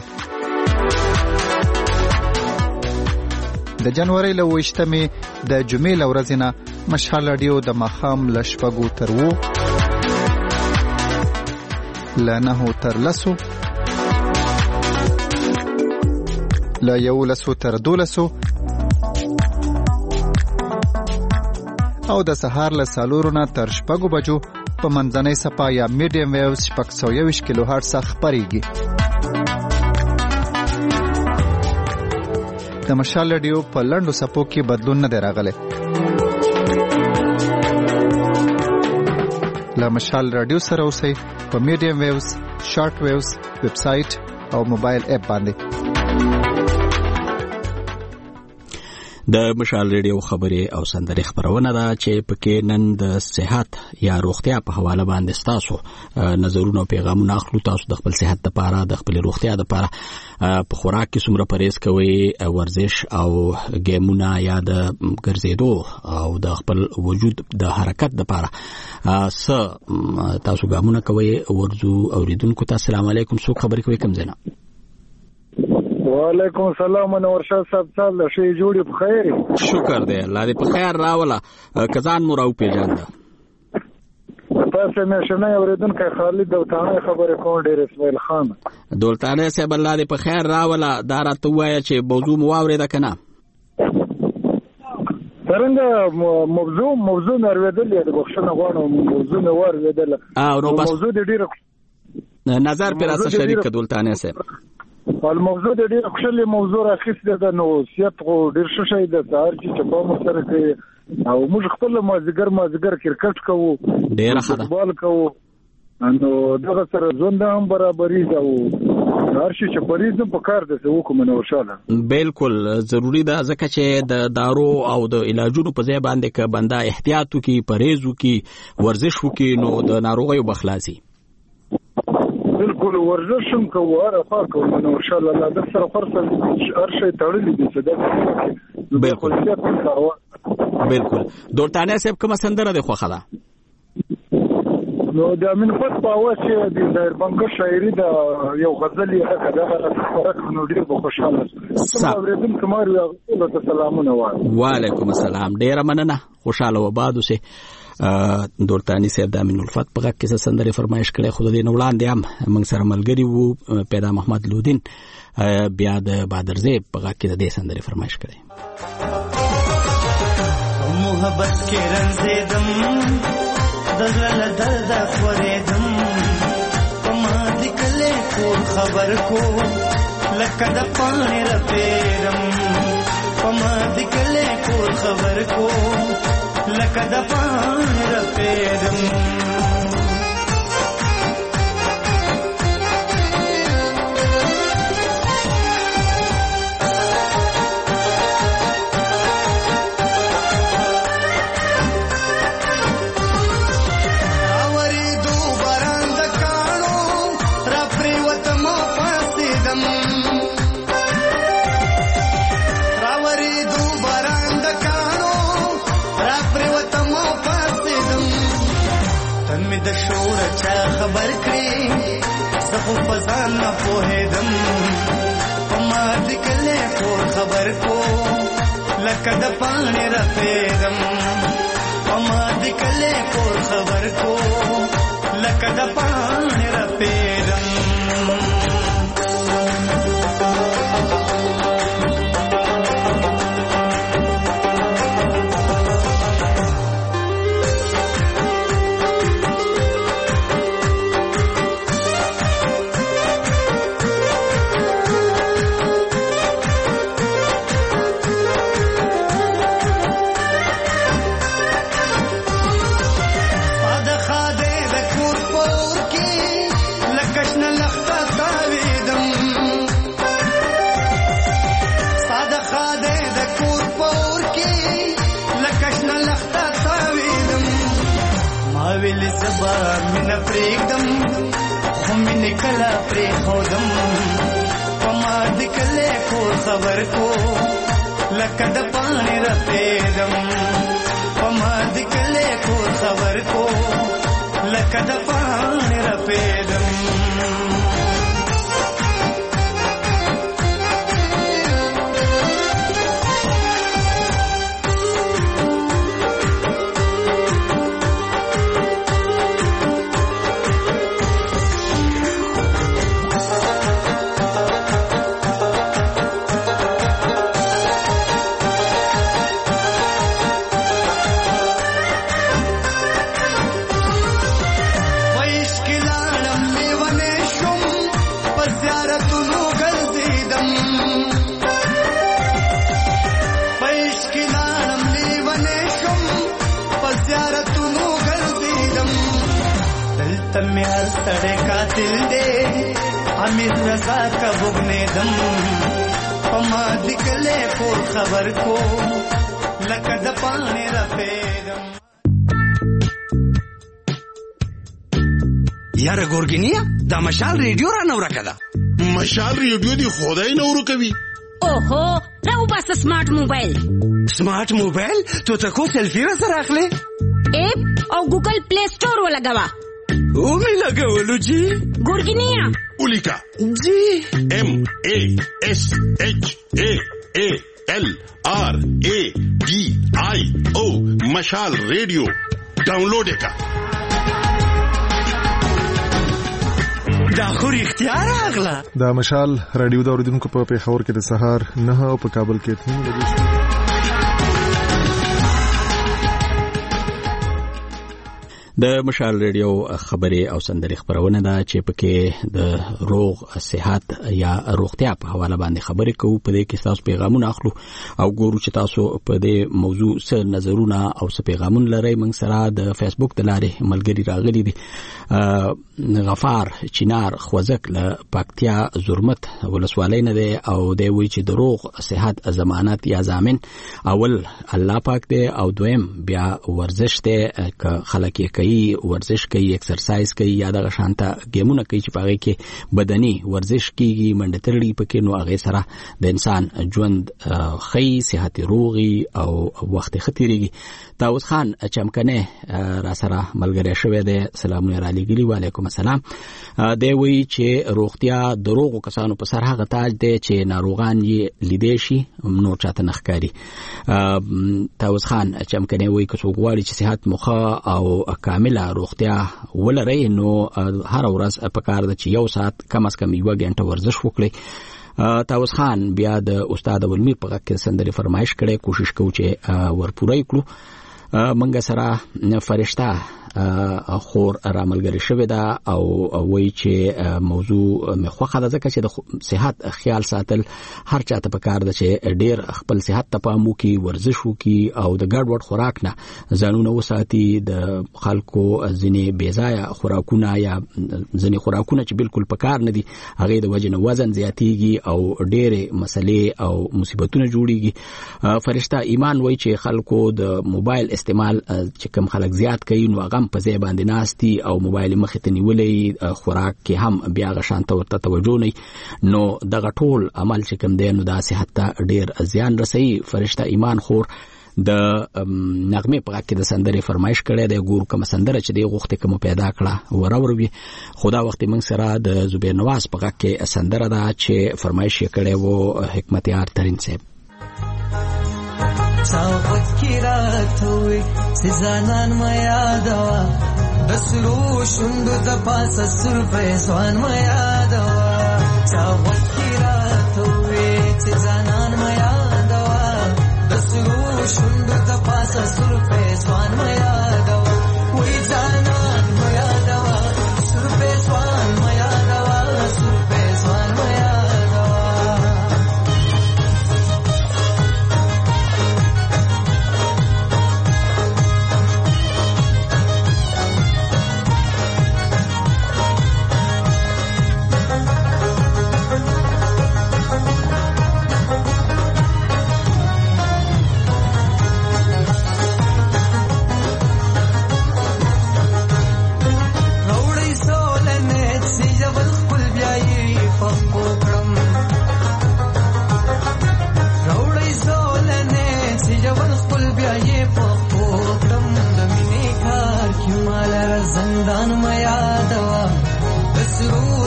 د جنوري له ویشتمې د جمعې له ورځې نه مشال رادیو د ماښام له شپږو تر اوو له نهو تر لسو لا یولسو تر دولسو او د سهار له سالورو نه تر شپږو بجو په منځنۍ صفحه یا میډیم ویوز شپږ سوه یوویشت کیلو هرټز خپرېږي. د مشال رادیو په لنډو څپو کې بدلون نه دی راغلی. له مشال رادیو سره اوسئ په میډیم ویوز، شارټ ویوز، ویب سایټ او موبایل اپ باندې. د مشال ریډیو خبرې او سندرې خبرونه ده چې پکې نن د صحت یا روغتیا په حواله باندې تاسو نظرونه او پیغامونه اخلو. تاسو د خپل صحت لپاره د خپل روغتیا لپاره په خوراک کې څومره پرهیز کوئ، ورزش او ګیمونه یا د ګرځېدو او د خپل وجود د حرکت لپاره څه تاسو ګامونه کوئ. ورزو اوریدونکو ته السلام علیکم، څوک خبرې کوي کوم ځای نه؟ وعلیکم السلام منور شاه صاحب، څه شي جوړې په خیر؟ شکر دی الله دې په خیر راوله. کزان مو راو پیژانده تاسو مې شنه اوریدونکو خالد دوتانه خبرې کوم ډېر اسماعیل خان دولتانه صاحب الله دې په خیر راوله. دا راته وایي چې موضوع مو واورېده که نه؟ څرنګه موضوع موضوع مې اورېدلې د بخښنه غواړم موضوع مې واورېدله او نو بس موضوع دې ډېر نظر پر اساس شریک دولتانه صاحب الموضوع د ډېر خوشاله موضوع راخیسته ده. نو سیاست خو ډېر ښه شی ده، سهار چې چپا مو سره کوي او موږ خپل مازدیګر مازدیګر کرکټ کوو، ډېر ښه ده، فوټبال کوو، نو دغه سره ژوند هم برابري ده او هر شي چې پریزم په کار ده وکم نو ورشاله. بالکل ضروری ده ځکه چې د دارو او د علاجونو په ځای باندې ک بنده احتیاط وکي، پرهیز وکي، ورزش وکي، نو د ناروغیو بخلاصي. بالکل ورزش هم کوو، هر افار کوو نو ان شاء الله الله د سره فرصت هر شي تړلې دي څه ده. بالکل بالکل دولتانه صاحب کوم سندره ده خوخه ده؟ نو د امین فت په اواز چې د ظاهر بنګر شاعري د یو غزل یې هغه دغه فرق نو ډیر به خوشاله سم اوریدم کومار یو ته سلامونه وایي. وعلیکم السلام، ډیر مننه، خوشاله و باد اوسه. دولتانی صاحب د امین الفت په غږ کې سندره فرمایش کړي. خو د دې وړاندې هم موږ سره ملګری وو پیدا محمد لودین بیا د بادرزی په غږ کې د دې سندره فرمایش کړي. محبت کې رنځیدم دغل درد خوریدم پما دکلے کور خبر کو لکه د پانی رپیرم پما دکلے کور خبر کو لکه د پانی رپیرم د شور چا خبر کړي زخو فزان نه پوهېدم پما دکلې کور خبر کو لکه د پانی رپېدم پما دکلې کور خبر کو لکه د پانی رپېدم با مینه پرېږدم خو مینې کله پرېښودم په ما د کلی کور خبر کو لکه د پاڼې رپېدم په ما د کلی کور خبر کو لکه د پاڼې رپېدم ستړی قاتل دی امیر رضا کا وګنېدم په ما د کلی کور خبر کو لکه د پاڼې رپېدم. یاره ګورګینیا دا مشال ریډیو را نه ورکه ده. مشال ریډیو دی خدای نه ورکوي. اوهو راو بس سمارټ موبایل. سمارټ موبایل تو ته کو سیلفي را سره اخلي؟ اپ او ګوګل پلی سٹور ولګوا. او می لګولو جی ګورګینیا ولیکا جی ام ا اس اچ ا ا ال آر ا ډي آی او مشال ریډیو ډاونلوډ کا. دا خو اختیار اغلا. دا مشال رادیو د اوریدونکو په پیښور کې د سهار نه او په کابل کې اته بجې د مشال ریډیو خبري او سندري خبرونه ده چې پکې د روغ صحت یا روغتیا په حواله باندې خبرې کوو. په دې کې تاسو پیغامونه اخلو او ګورو چې تاسو په دې موضوع څه نظرونه او څه پیغامونه لرئ. موږ سره د فیسبوک د لارې ملګري راغلي دي. غفار چینار خوځک له پکتیا زرمت ولسوالۍ نه دی او دی وی چې د روغ صحت ضمانت یا ضامن اول الله پاک دی او دویم بیا ورزش دی. که خلک یې کوي ورزش کوي ایکسرسایز کوي یا دغه شانته ګیمونه کوي چې پاره کې بدني ورزش کیږي منډه ترړي پکې نو هغه سره د انسان ژوند خی صحت روغي او وخت ختیریږي. داوود خان چمکنه را سره ملګری شوی دی. سلام علیکم. وعلیکم السلام. دی وی چې روغتیا دروغو کسانو په سر هغه تاج دی چې ناروغان یې لیدې شي نو چاته نخکاری. داوود خان چمکنه وی که څوک غواړي چې صحت مخه او کامله روغتیا ولري نو هر ورځ په کار د چې یو ساعت کم از کم یو غنټه ورزش وکړي. تاوس خان بیا د استاد ولمیر په کې سندري فرمایش کړي. کوشش کوو چې ورپورای کړو. منګه سره فرشتہ خور راملګری شوی دا او وای چې موضوع مخوخه ده ځکه چې د صحت خیال ساتل هر چاته په کار ده چې ډیر خپل صحت ته پام وکړي ورزش وکړي او د ګډ وډ خوراک نه ځانونه وساتي. د خلکو ځینې بیځایه خوراکونه یا ځینې خوراکونه چې بالکل په کار نه دي هغه د وجنه وزن زیاتیږي او ډېرې مسلې او مصیبتونه جوړیږي. فرشتہ ایمان وای چې خلکو د موبایل استعمال چې کم خلک زیات کوي نو هغه په ځای باندې ناستي او موبایل مخ ته نیولې خوراک کې هم بیا غشانته ورته توجه نه نو دغه ټول عمل چې کم دی نو د صحت ته ډیر زیان رسي. فرشتہ ایمان خور د نغمه په کې د سندري فرمایش کړي د ګور کوم سندره چې د غوښته کوم پیدا کړه وروروي. خدا وخت موږ سره د زبیر نواز په کې سندره ده چې فرمایش کړي وو حکمت یار ترین صاحب. چاوت کی رات ہوئی سزانان میا دوا دسلو شندو د پاس سر فیضان میا دوا چاوت کی رات ہوئی سزانان میا دوا دسلو شندو د پاس سر فیضان میا دوا وی جانان میا دوا سر فیضان میا دوا سر فیضان میا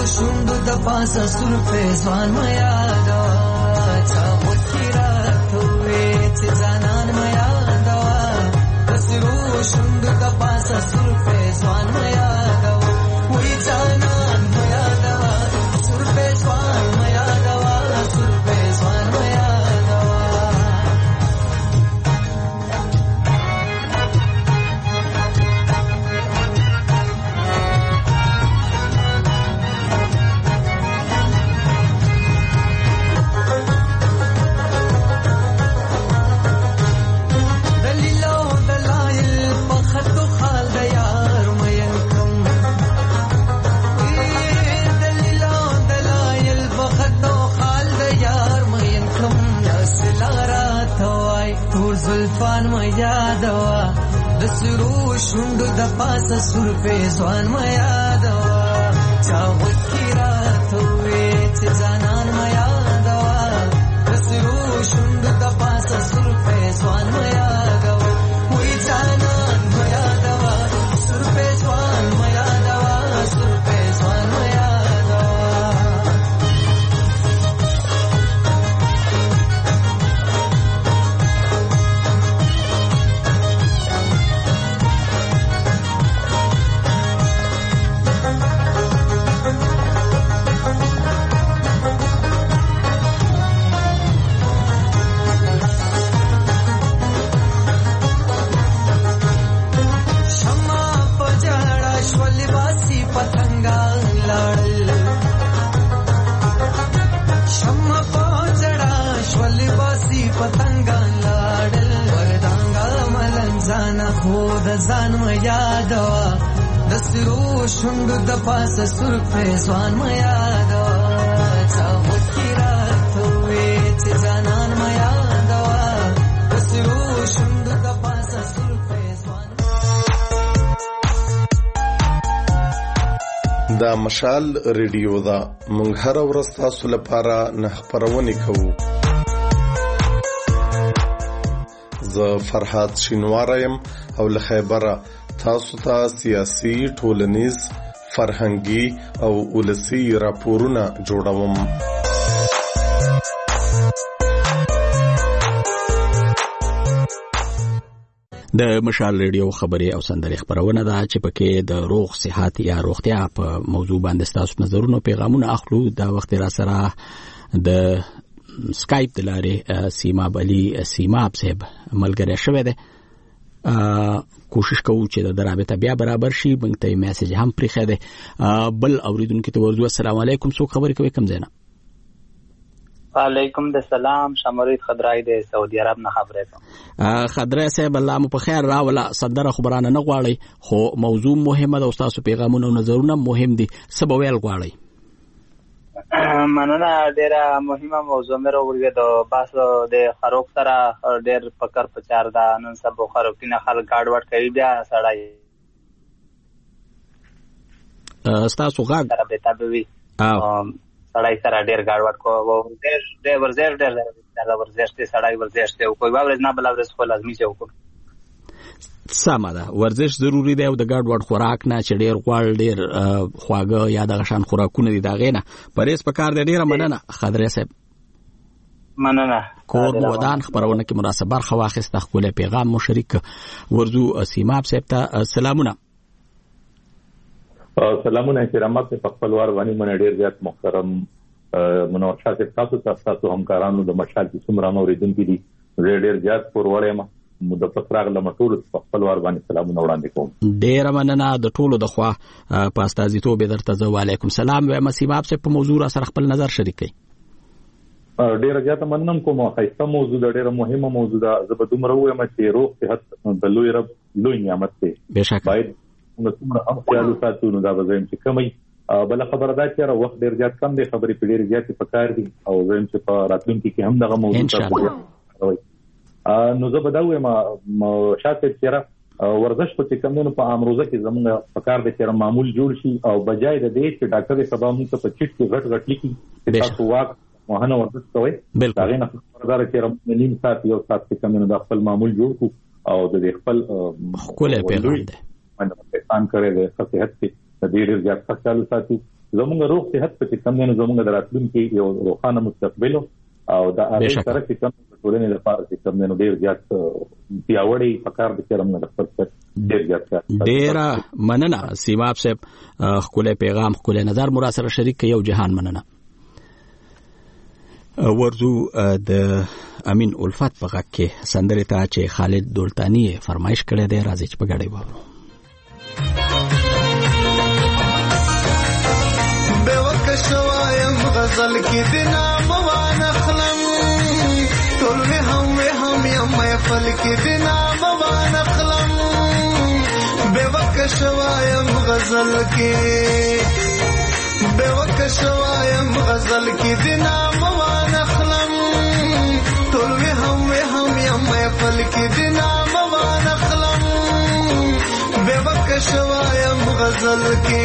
شوند د پاسه سر فیضان میا دا چا وکیرا توې چې ځانان میا دا بسرو شوند د پاسه سر فیضان میا دا وې ځانان میا دا سر فیضان میا دا سر فیضان میا زلفان میا دوا د سرو شوند د پاسه سر فیضان میا دوا چا وکیرا توې چې ځانان میا دوا د سرو شوند د پاسه سر فیضان میا دوا وې ځانان میا دوا سر فیضان میا دوا سر فیضان میا پتنګان لاړل وردانګا ملنځان خو د ځان میا دوا د سرو شوند د پاسه سر فیضان میا دوا چا وکیرا توې چې ځانان میا دوا د سرو شوند د پاسه سر فیضان. دا مشال ریډیو دا مونږ هر ورځ تاسو لپاره نه خبرونه کوو. زه فرحات شینوارم او له خیبره تاسو ته سیاسي، ټولنیز، فرهنګي او ولسی راپورونه جوړوم. د مشال ریډیو خبري او سندري خبرونه ده چې پکې د روغ صحت یا روغتیا په موضوع باندې تاسو نظرونه پیغامونه اخلو. دا وخت را سره د سکایپ د لارې سیماب علي سیماب صاحب ملګری شوی دی. کوشش کوو چې د رابطه بیا برابر شي. موږ ته میسج هم پرېښی دی. بل اوریدونکو ته ورځو السلام علیکم. څوک خبرې کوي کوم ځای نه؟ وعلیکم السلام. شمرید خضرای د سعودي عرب نه خبرې کوم. خضرای صاحب الله مو په خیر راوله. صدره خبرانه نه غواړي خو موضوع مهمه ده او تاسو پیغامونه او نظرونه مهم دي. څه به ویل غواړئ؟ مننه. ډیره مهمه موضوع مې راوړې ده. بس د خروق سره ډیر فکر پچار ده. نن سبا خروقینه خلک ګاډ وډ کوي بیا سړی ستاسو غاګ سره به تابوي سړی سره ډیر ګاډ وډ کو ورزش ډیر ورزش ډیر دا ورزش ته سړی ورزش ته کوئی ورځ نه بل ورځ خو لازمي چې وکړي. سمه ده. ورزش ضروری دی او د ګډ وډ خوراک نه چې ډیر غوړ ډیر خواږه یا د غشان خوراکونه دي دا غینه پرېز پکار دی. ډیره مننه خضرې صاحب. مننه. کور ودان خبرونه کې مناسبه خواخست خپل پیغام مو شریک ورزو سیماب صاحب ته سلامونه. سلامونه احترامات په خپلوار باندې من ډیر زیات محترم منور شاه صاحب تاسو تاسو همکارانو د مشال کې څومره اوریدونکو دي ډیر زیات پرورې ما د پخراغ لمټول په خپلوار باندې سلامونه وړاندې کوم. ډیر مننه د ټولو د خوا په استازیتوب درته زو علیکم سلام وایم. سیماب صاحب په موضوع سره خپل نظر شریک کړئ. ډیر زیات مننم کوم. خاصه موضوع ډیره مهمه موضوع ده. زه به دومره وایم چې روغ صحت د لوی رب لوی نعمت دی. بشک باید موږ څومره هم خیال ساتو نو دا به زم چې کمی بل خبره ده چې وخت ډیر زیات کم دی. خبرې په ډیر زیات پکار دي او زم چې په راتلونکي کې هم دغه موضوع ته نو زه به دا وایم شاته چې ورزش په کومونو په امروزه کې زموږ پکار دي چې معمول جوړ شي او بجای د دې چې ډاکټر سبا موږ ته په چټ کې غټ غټ لیکي چې تاسو واک مهنه ورزش کوئ. دا غي نه خبردار چې نیم ساعت یو ساعت کې کومونو د خپل معمول جوړ کو او د خپل خپل پیغام ده باندې پاکستان کړي د صحت کې د ډیر زیات خیال ساتي زموږ روغ صحت په کم نه زموږ د راتلونکي یو روښانه مستقبل او د هغه سره چې کوم ټولنې لپاره چې کوم نه ډیر زیات پیاوړی فکر د چرم نه خپل ډیر زیات ډیر مننه سیماب صاحب خپل پیغام خپل نظر مو را سره شریک یو جهان مننه ورزو د امین الفت په غږ کې سندره ته چې خالد دولتانی فرمایش کړی دی راځي چې په غاړې وورو به وکښوایم غزل کې دنا موان خلم ټول وه هم وه هم یم محفل کې دنا موان خلم به وکښوایم غزل کې به وکښوایم غزل کې دنا موان خلم ټول وه هم وه هم یم محفل کې دنا موان خلم به وکښوایم غزل کې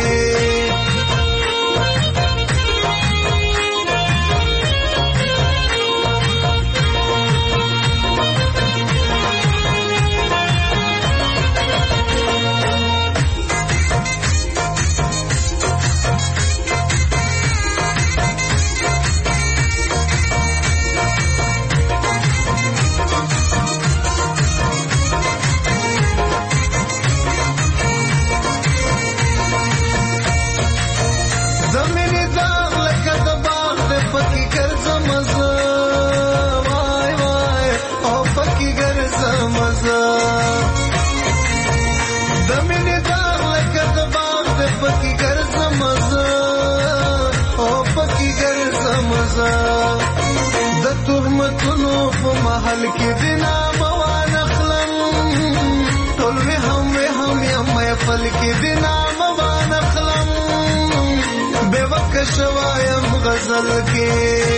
محل کې دنا موان خلم ټول وه هم وه هم یم محفل کې دنا موان خلم به وکښوایم غزل کې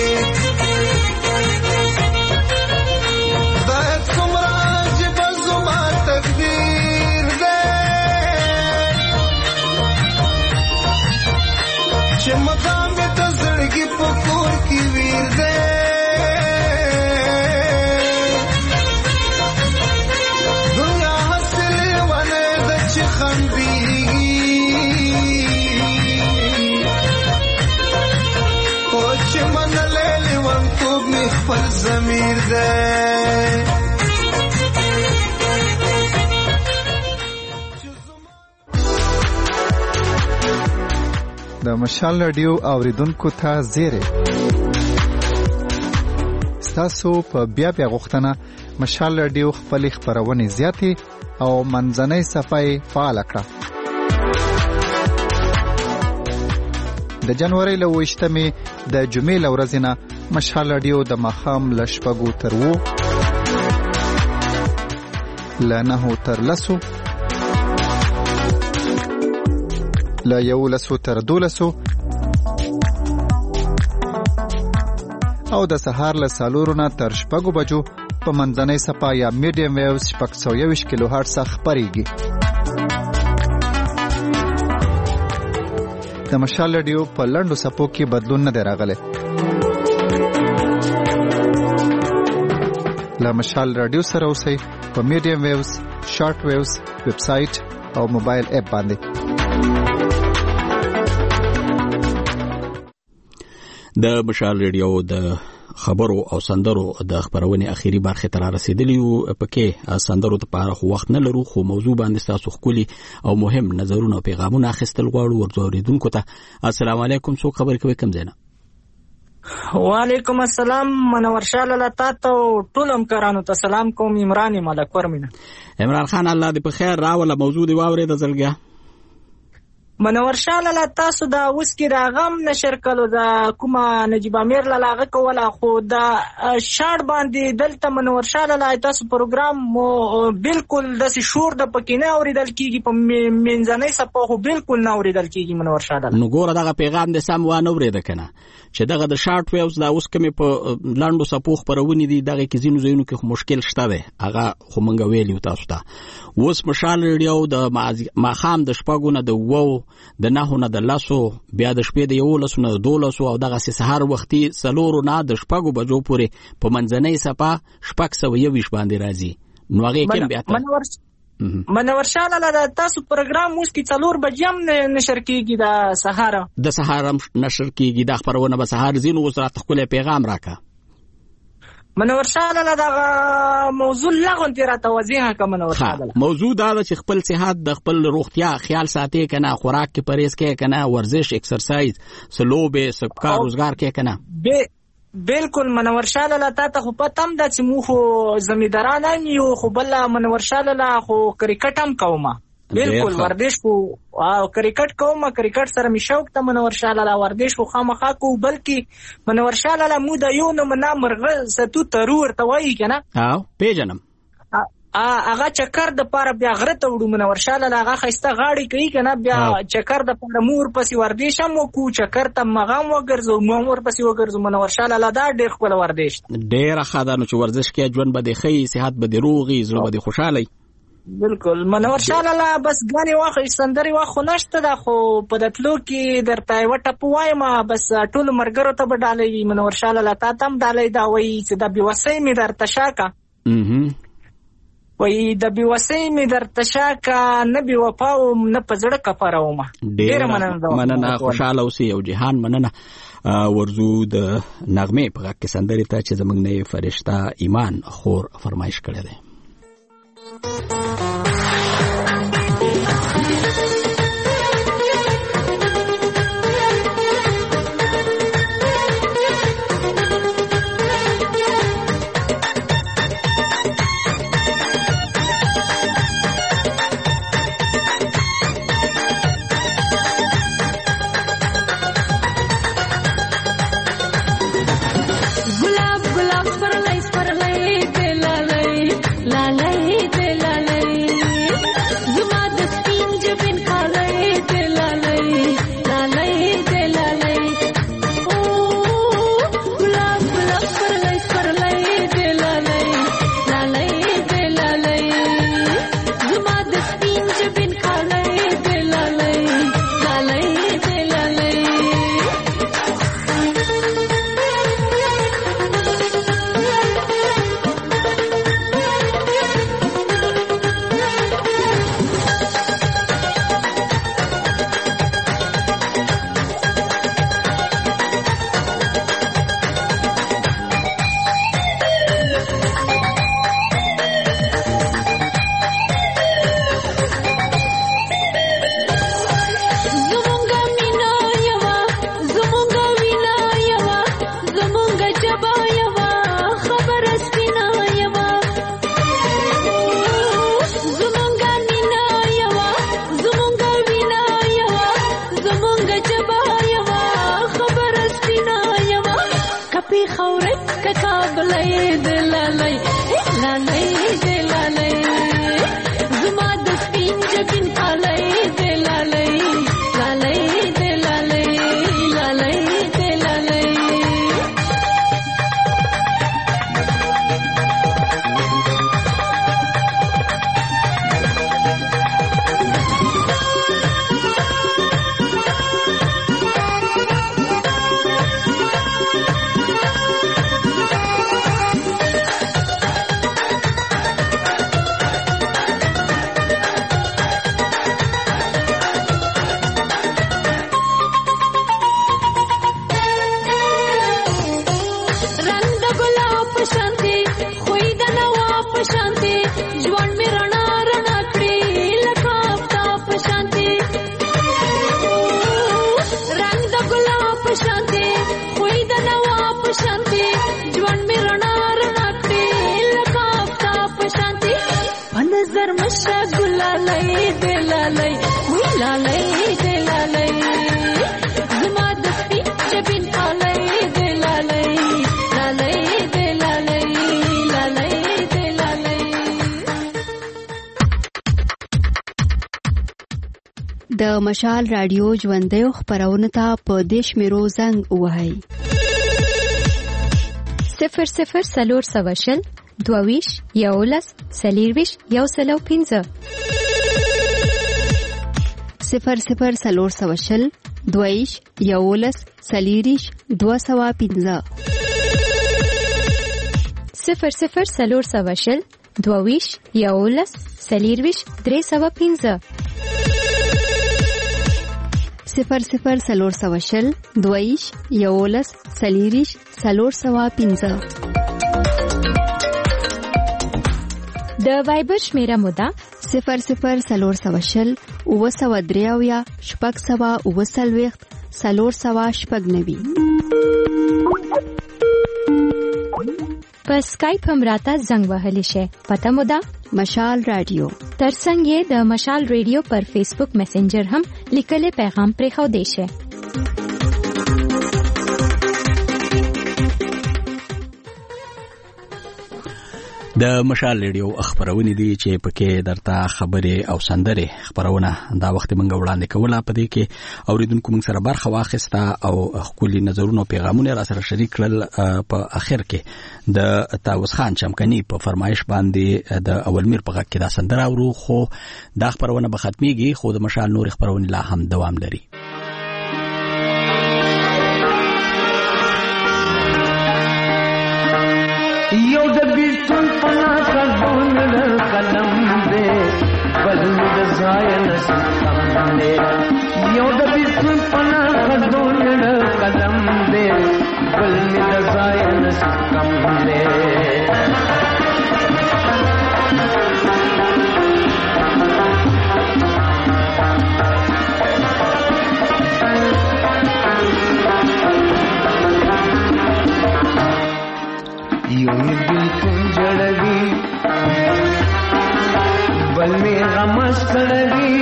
خدای څومره عجیب زما تقدیر دی چې مقام ته زړګي په کور کې ویر دی خپل ضمیر دی د مشال رادیو اوریدونکو ته زیری ستاسو په بیا بیا غوښتنه مشال رادیو خپل خبرونه زیاتې او منځنۍ صفحه فعال کړه د جنوري له وشتمې د جمعې لورځنه مشال رادیو د مخام لشپګو تر وو لنه تر لسو لا یو لسو تر دولسو او د سهار له سالورونه تر شپږو بجو په منځنۍ صفحه یا میډیم ویو شپږ سوه یوویشت کیلو هرتز خپرېږي د مشال رادیو په لنډو صفحو کې بدلون نه دی راغلی له مشال رادیو سره اوسئ په میډیم ویوز شارټ ویوز ویب سایټ او موبایل اپ باندې د مشال رادیو د خبرو او سندرو د خبرونې اخیری برخه تر رسیدلی او پکې سندرو ته پاره وخت نه لرو خو موضوع باندې تاسو خولي او مهم نظرونه او پیغامونه اخیستل غواړو ورزوریدونکو ته السلام علیکم څو خبر کوي کم زینا وعلیکم السلام منور شاه لاله تاسو ټولم کرانو ته سلام کوم عمران ملک ورمنه عمران خان الله دې په خیر راوله موضوع دی واورې د زلګیا منور شاه لاله تاسو دا اوس کې راغم نشر کولو دا کومه نجیب امیر لاله کوله خو دا شاړ باندې دلته منور شاه لاله تاسو پروګرام مو بالکل د شور د پکینه اوریدل کیږي په منځنۍ صفه خو بالکل نه اوریدل کیږي منور شاه لاله نو ګوره دغه پیغام د سم وانه اوریده کنه چې دغه د شارټ ویوز دا اوس کومه په لاندو صفو خبرونه دي دغه کې زینو زینو کې مشکل شته ده هغه خو مونږ ویلیو تاسو ته اوس مشال رادیو د ماخام د شپګونه د وو د نهو نه د لاسو بیا د شپې د یو لاسو نه د دولسو او دغه سحر وختي سلورو نه د شپګو بجو پورې په منځنۍ صفه شپږ سوه یوویشت باندې راځي نو هغه کې بیا منور منور شاه لاله تاسو پروګرام اوس کې څلور بجې هم نشر کیږي د سهار د سهار نشر کیږي د خبرونه به سهار زین اوس راته خپل پیغام راکا منور شاه لاله دا موضوع لغون تیر ته وضیح کا منور شاه لاله موضوع دا چې خپل صحت د خپل روغتیا خیال ساتي کنه خوراک کې پرهیز کې کنه ورزش ایکسرسایز سلوبه سبکار روزګار کې کنه به بالکل منور شاه لاله تا ته خو پتم د چې مو خو زمیداران یو خو بل منور شاه لاله خو کرکټ هم کومه بالکل ورزش کو او کرکټ کومه کرکټ سره می شوق ته منور شاه لاله ورزش خو خامخا کو بلکې منور شاه لاله مو د یو نوم نه مرغه ستو ترور ته وایي کنه او پیژنم ا هغه چکر د پاره بیا غره ته وډو منور شاه لاله هغه خسته غاړي کوي کنه بیا چکر د پاره مور پسې ورزش هم کو چکر ته مغام وګرځو مور پسې وګرځو منور شاه لاله دا ډېر خپل ورزش ډېر خدانو چې ورزش کې ژوند به د خې صحت به د روغي زړه به د خوشحالي بالکل منور شاه لاله بس غاني واخ سندري واخ نشته دا خو په دتلو کې درته وټه پوایم بس ټول مرګرو ته بدالې منور شاه لاله تا تم دالې دا وایي چې د بیوسۍ می درته شاکا وای د بیوسۍ می درته شاکا نه بي وفاو نه پزړه کفاروم ډیر مننه مننه خوشاله اوسې او جهان مننه ورزو د نغمه په غږ کې سندري ته چې زمنګ نه فرشتہ ایمان خور فرمایش کړی دی د مشال رادیو ژوندۍ خبرونه ته په دیش میرو زنګ وهاي صفر صفر سلور سواشل دوویش یولس سلیرویش یو سلو پینزه صفر صفر سلور سواشل دوویش یولس سلیریش دو سوا پینزه صفر صفر سلور سواشل دوه یولس څلېرويشت درې سوه پنځه صفر صفر څلور سوه شل دوه یولس څلېرويشت څلور سوه پنځه. د وایبر شمیره موده صفر صفر څلور سوه شل اوه سوه درې اویا شپږ سوه اوه څلوېښت څلور سوه شپږ نوي. په سکایپ هم راته زنګ وهلی شي. پته مو ده مشال رادیو. ترڅنګ یې د مشال رادیو پر فیسبوک میسنجر هم لیکلي پیغام پرېښودی شي. د مشال ریډیو خبرونه دي چې پکې درته خبرې او سندرې خبرونه دا وخت منګ وړاندې کوله. په دې کې اوریدونکو موږ سره برخه واخیسته او خپل نظرونه او پیغامونه را سره شریک کړل. په اخر کې د تاوس خان چمکني په فرمایش باندې د اولمیر په غږ کې دا سندره اورو، خو دا خبرونه به ختميږي، خو د مشال نور خبرونه لا هم دوام لري. یو د بیستون پنا کډون قلم دې بل د ځای نشم دې یو د بیستون پنا کډون قلم دې بل د ځای نشم دې یو دل کنجړوي بل می غمس کړوي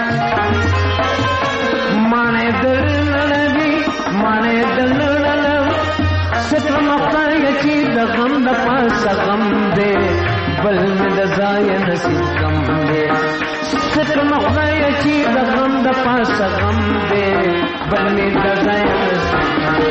مانه درنړوي مانه درنړلم ستر مخای چې د غم د پاس غم دې بل می د ځای نصیب غم دې ستر مخای چې د غم د پاس غم دې بل می د ځای نصیب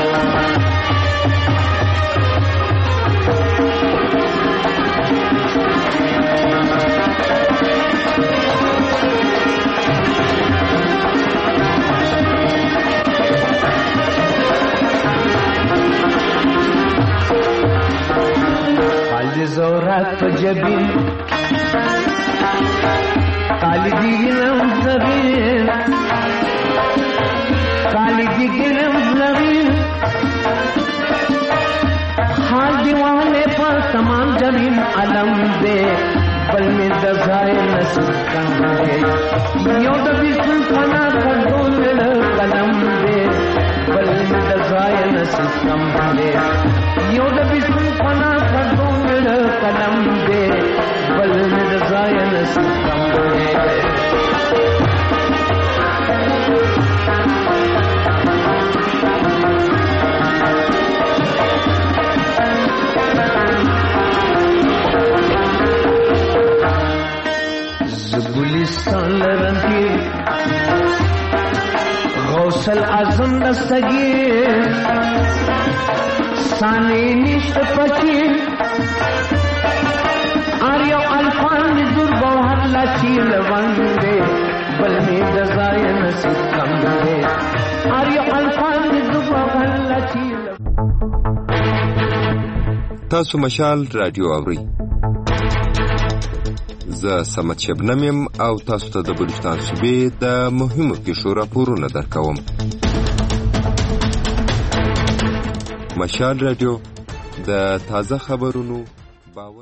زورات جبین کالی دیگنم زبین کالی دیگنم زبین حال دیوانے پر تمام جبین علم دے بل میں دزائے نصیب کم دے یو دبی سلطنا کردون قلم دے بل میں دزائے نصیب کم دے یو دبی سلطنا کردون قلم دے بل میں دزائے نصیب کم دے زبولستان لرنکی غوث العظم دستگی سانی نیشت پچی آریو الفان در بوہر لچیل وندے بل میں دزائے نصیب کم دے آریو الفان در بوہر لچیل. تاسو مشال رادیو اورئ. زه سمت شبنم یم او تاسو ته د بلوچستان صوبې د مهمو پیښو راپورونه درکوم. مشال رادیو د تازه خبرونو باور